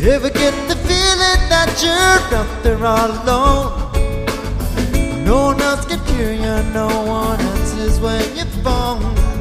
Ever get the feeling that you're out there all alone? No one else can hear you, no one answers when you phone.